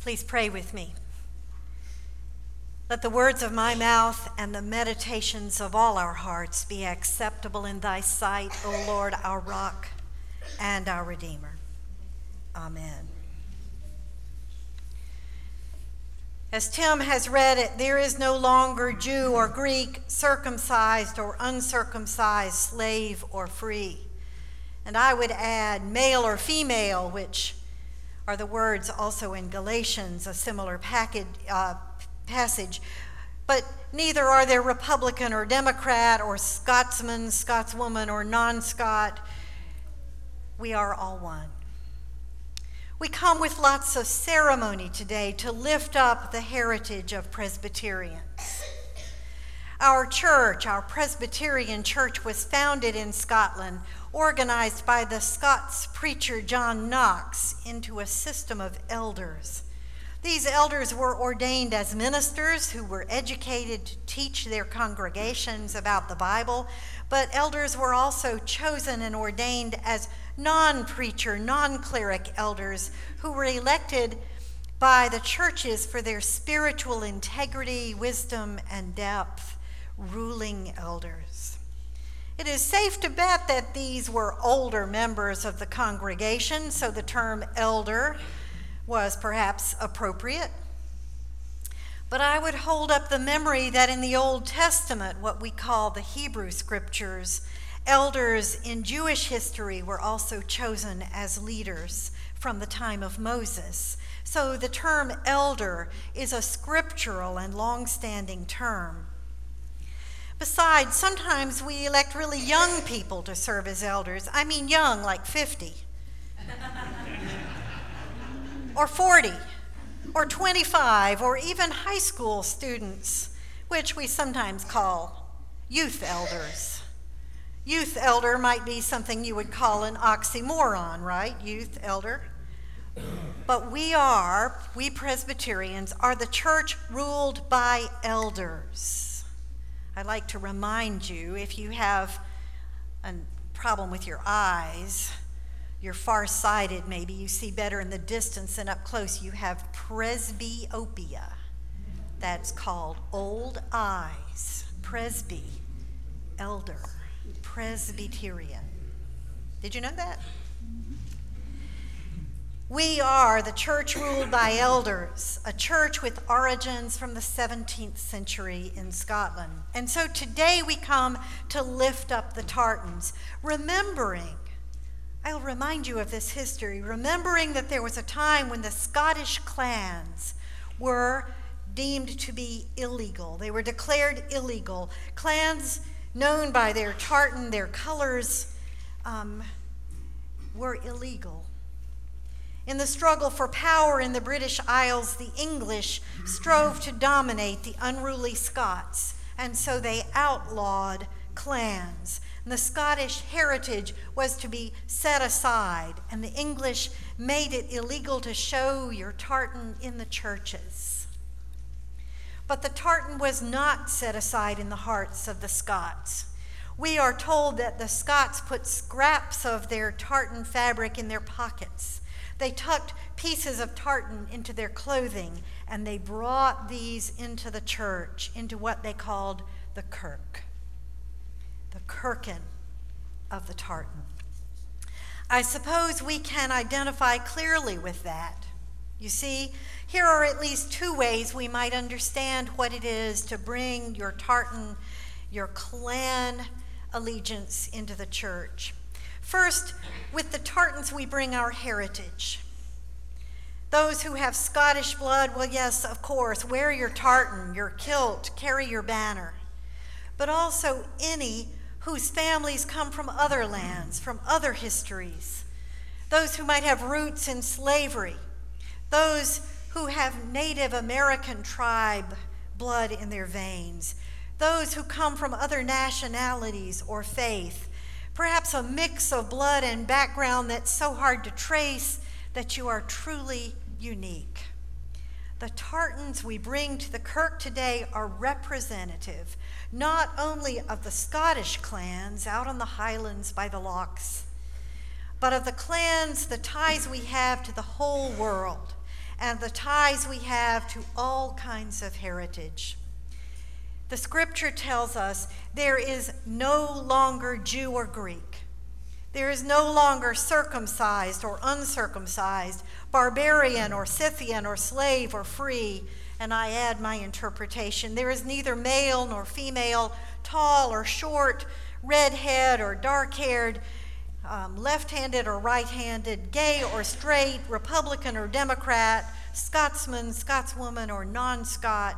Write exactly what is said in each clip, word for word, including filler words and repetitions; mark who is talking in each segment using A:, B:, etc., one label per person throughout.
A: Please pray with me. Let the words of my mouth and the meditations of all our hearts be acceptable in thy sight, O Lord, our rock and our Redeemer. Amen. As Tim has read it, there is no longer Jew or Greek, circumcised or uncircumcised, slave or free. And I would add male or female, which are the words also in Galatians, a similar package, uh, passage. But neither are there Republican or Democrat or Scotsman, Scotswoman, or non-Scot. We are all one. We come with lots of ceremony today to lift up the heritage of Presbyterians. Our church, our Presbyterian church, was founded in Scotland, organized by the Scots preacher John Knox into a system of elders. These elders were ordained as ministers who were educated to teach their congregations about the Bible, but elders were also chosen and ordained as non-preacher, non-cleric elders who were elected by the churches for their spiritual integrity, wisdom, and depth, ruling elders. It is safe to bet that these were older members of the congregation, so the term elder was perhaps appropriate. But I would hold up the memory that in the Old Testament, what we call the Hebrew Scriptures, elders in Jewish history were also chosen as leaders from the time of Moses. So the term elder is a scriptural and long-standing term. Besides, sometimes we elect really young people to serve as elders. I mean young, like fifty. Or forty, or twenty-five, or even high school students, which we sometimes call youth elders. Youth elder might be something you would call an oxymoron, right? Youth elder. But we are, we Presbyterians, are the church ruled by elders. I'd like to remind you, if you have a problem with your eyes, you're far-sighted, maybe you see better in the distance than up close, you have presbyopia. That's called old eyes. Presby, elder, Presbyterian. Did you know that? We are the church ruled by elders, a church with origins from the seventeenth century in Scotland. And so today we come to lift up the tartans, remembering, I'll remind you of this history, remembering that there was a time when the Scottish clans were deemed to be illegal. They were declared illegal. Clans known by their tartan, their colors, um, were illegal. In the struggle for power in the British Isles, the English strove to dominate the unruly Scots, and so they outlawed clans. And the Scottish heritage was to be set aside, and the English made it illegal to show your tartan in the churches. But the tartan was not set aside in the hearts of the Scots. We are told that the Scots put scraps of their tartan fabric in their pockets. They tucked pieces of tartan into their clothing, and they brought these into the church, into what they called the kirk, the kirkin of the tartan. I suppose we can identify clearly with that. You see, here are at least two ways we might understand what it is to bring your tartan, your clan allegiance into the church. First, with the tartans, we bring our heritage. Those who have Scottish blood, well, yes, of course, wear your tartan, your kilt, carry your banner. But also any whose families come from other lands, from other histories. Those who might have roots in slavery. Those who have Native American tribe blood in their veins. Those who come from other nationalities or faith. Perhaps a mix of blood and background that's so hard to trace that you are truly unique. The tartans we bring to the kirk today are representative, not only of the Scottish clans out on the highlands by the lochs, but of the clans, the ties we have to the whole world. and the ties we have to all kinds of heritage. The scripture tells us there is no longer Jew or Greek. There is no longer circumcised or uncircumcised, barbarian or Scythian or slave or free. And I add my interpretation. There is neither male nor female, tall or short, red-haired or dark-haired, um, left-handed or right-handed, gay or straight, Republican or Democrat, Scotsman, Scotswoman, or non-Scot.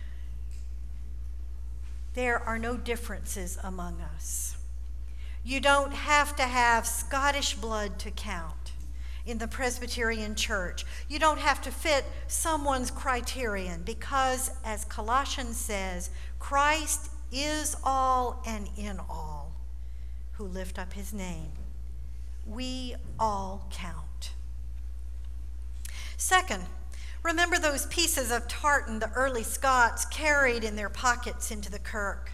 A: There are no differences among us. You don't have to have Scottish blood to count in the Presbyterian Church. You don't have to fit someone's criterion because, as Colossians says, Christ is all and in all who lift up his name. We all count. Second, remember those pieces of tartan the early Scots carried in their pockets into the kirk.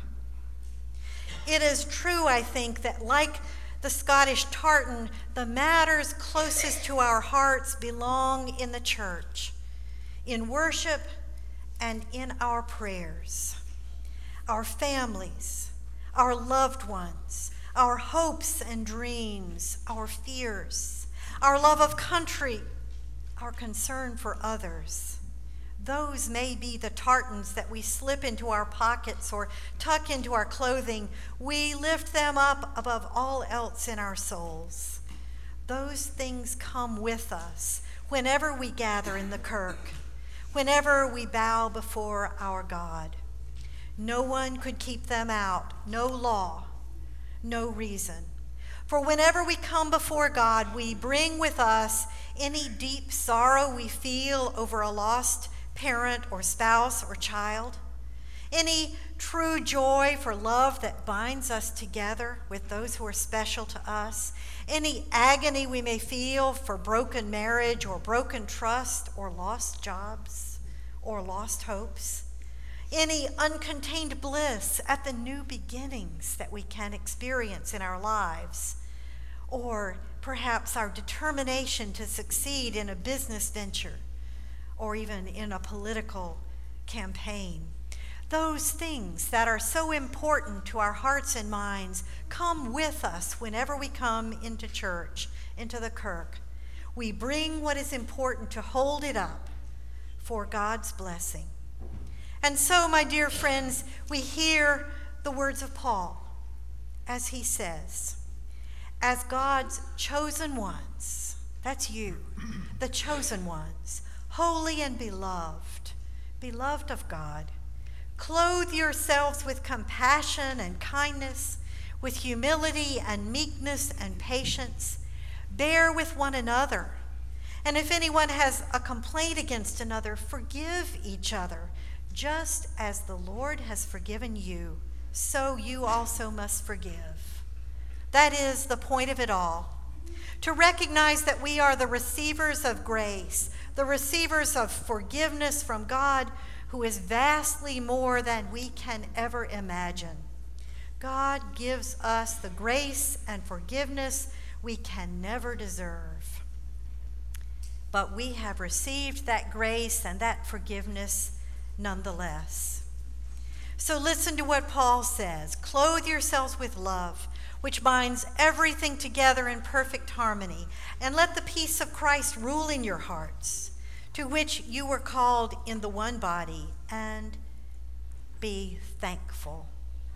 A: It is true, I think, that like the Scottish tartan, the matters closest to our hearts belong in the church, in worship and in our prayers. Our families, our loved ones, our hopes and dreams, our fears, our love of country, our concern for others. Those may be the tartans that we slip into our pockets or tuck into our clothing. We lift them up above all else in our souls. Those things come with us whenever we gather in the kirk, whenever we bow before our God. No one could keep them out, no law, no reason. For whenever we come before God, we bring with us any deep sorrow we feel over a lost parent or spouse or child, any true joy for love that binds us together with those who are special to us, any agony we may feel for broken marriage or broken trust or lost jobs or lost hopes, any uncontained bliss at the new beginnings that we can experience in our lives, or perhaps our determination to succeed in a business venture or even in a political campaign. Those things that are so important to our hearts and minds come with us whenever we come into church, into the kirk. We bring what is important to hold it up for God's blessing. And so, my dear friends, we hear the words of Paul as he says, as God's chosen ones, that's you, the chosen ones, holy and beloved, beloved of God, clothe yourselves with compassion and kindness, with humility and meekness and patience. Bear with one another. And if anyone has a complaint against another, forgive each other. Just as the Lord has forgiven you, so you also must forgive. That is the point of it all. To recognize that we are the receivers of grace, the receivers of forgiveness from God, who is vastly more than we can ever imagine. God gives us the grace and forgiveness we can never deserve. But we have received that grace and that forgiveness nonetheless. So listen to what Paul says. Clothe yourselves with love, which binds everything together in perfect harmony, and let the peace of Christ rule in your hearts, to which you were called in the one body, and be thankful.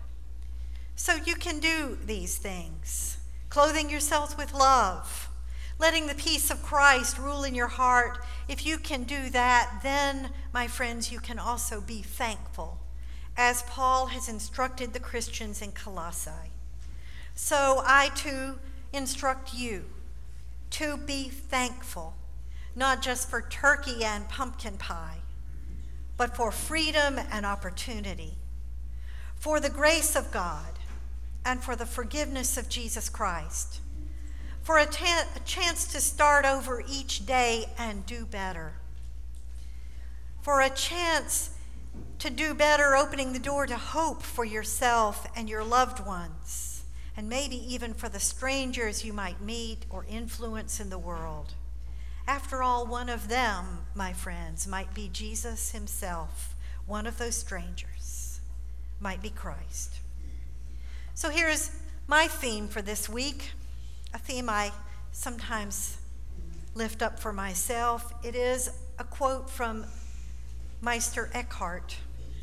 A: So you can do these things, clothing yourselves with love, letting the peace of Christ rule in your heart. If you can do that, then, my friends, you can also be thankful, as Paul has instructed the Christians in Colossae. So I too instruct you to be thankful, not just for turkey and pumpkin pie, but for freedom and opportunity, for the grace of God, and for the forgiveness of Jesus Christ, for a, ta- a chance to start over each day and do better, for a chance to do better, opening the door to hope for yourself and your loved ones, and maybe even for the strangers you might meet or influence in the world, After all, one of them, my friends, might be Jesus himself. One of those strangers might be Christ. So here's my theme for this week, a theme I sometimes lift up for myself. It is a quote from Meister Eckhart.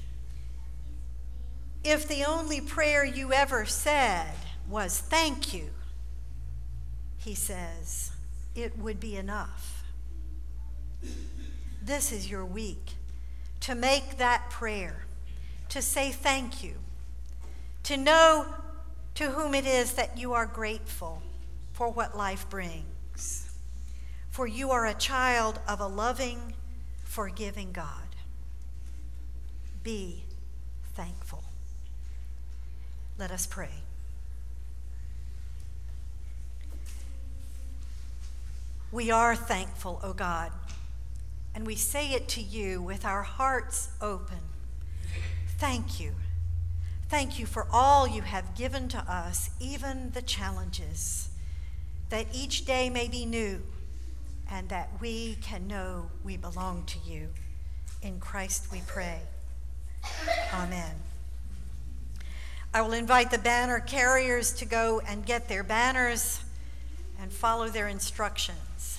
A: If the only prayer you ever said was thank you, he says, it would be enough. This is your week to make that prayer, to say thank you, to know to whom it is that you are grateful for what life brings. For you are a child of a loving, forgiving God. Be thankful. Let us pray. We are thankful, O God, and we say it to you with our hearts open. Thank you. Thank you for all you have given to us, even the challenges, that each day may be new and that we can know we belong to you. In Christ we pray. Amen. I will invite the banner carriers to go and get their banners and follow their instructions.